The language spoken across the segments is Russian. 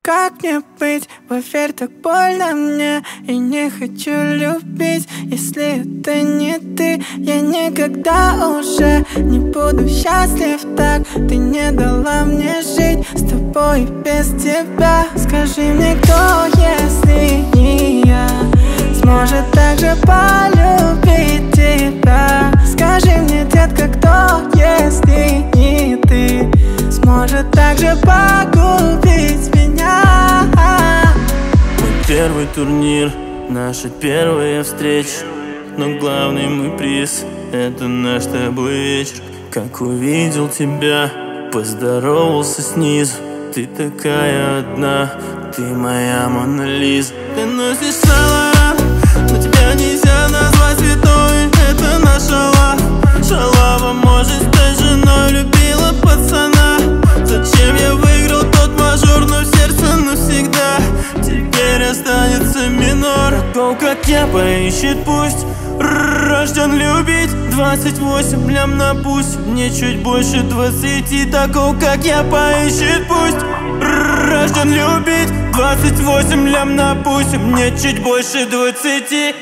Как мне быть? Поверь, так больно мне. И не хочу любить, если это не ты. Я никогда уже не буду счастлив так. Ты не дала мне жить с тобой без тебя. Скажи мне, кто, если не я, сможет так же полюбить тебя? Скажи мне, детка, кто, если не ты, сможет так же погубить меня? Мой первый турнир, наша первая встреча, но главный мой приз — это наш с тобой вечер. Как увидел тебя, поздоровался снизу. Ты такая одна, ты моя Мона Лиза. Ты носишь Saint Laurent, но тебя нельзя назвать святой. Это наша шалава, может стать женой. Любила пацана, зачем я выиграл тот мажор, но в сердце навсегда теперь останется минор. Такого, как я, поищет пусть, рожден любить. 28 лям на пусть, мне чуть больше 20. Такого, как я, поищет пусть, рожден любить. 28 лям на пусть, мне чуть больше 20.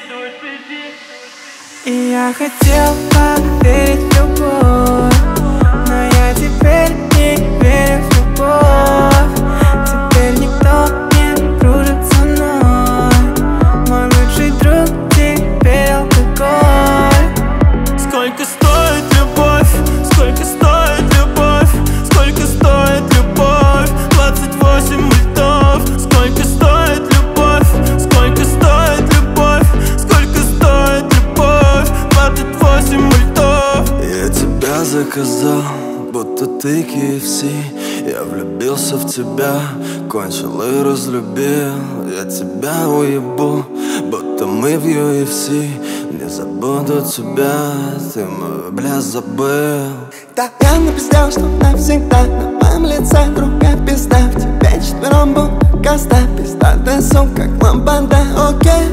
И я хотел поверить в любовь, но я теперь не верю в любовь. Теперь никто не дружит со мной. Мой лучший друг теперь алкоголь. Сколько стоит любовь? Сколько стоит любовь? Сколько стоит любовь? 28 мультов. Сколько стоит любовь? Сколько стоит любовь? Сколько стоит любовь? 28 мультов. Я тебя заказал, будто ты KFC. Я влюбился в тебя, кончил и разлюбил. Я тебя уебу, будто мы в UFC. Не забуду тебя, ты мой, бля, забыл. Да, я напиздел, что навсегда на моем лице другая пизда. В тебе четвером был каста, пиздатая сумка, как ламбада. Окей,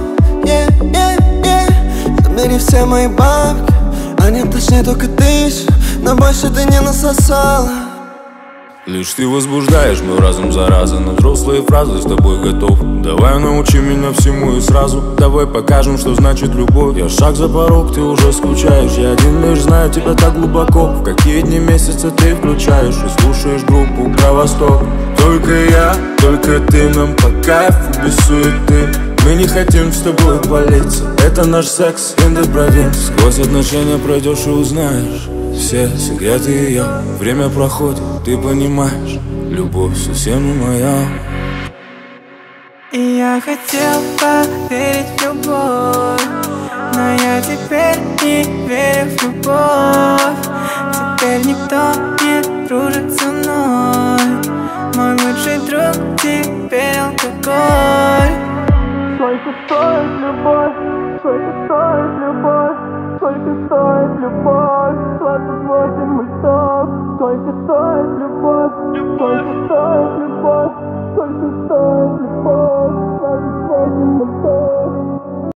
забери все мои бабки, они точнее только тысячу, но больше ты не насосала. Лишь ты возбуждаешь мой разум зараза. На взрослые фразы с тобой готов. Давай научи меня всему и сразу. Давай покажем, что значит любовь. Я шаг за порог, ты уже скучаешь. Я один лишь знаю тебя так глубоко. В какие дни месяца ты включаешь и слушаешь группу про Восток. Только я, только ты, нам по кайфу без суеты. Мы не хотим с тобой палиться. Это наш секс in the province. Сквозь отношения пройдешь и узнаешь все секреты ее. Время проходит, ты понимаешь, любовь совсем не моя. И я хотел поверить в любовь, но я теперь не верю в любовь. Теперь никто не дружит со мной. Мой лучший друг теперь алкоголь. Сколько стоит любовь? Сколько стоит любовь? Сколько стоит любовь? 28 мультов.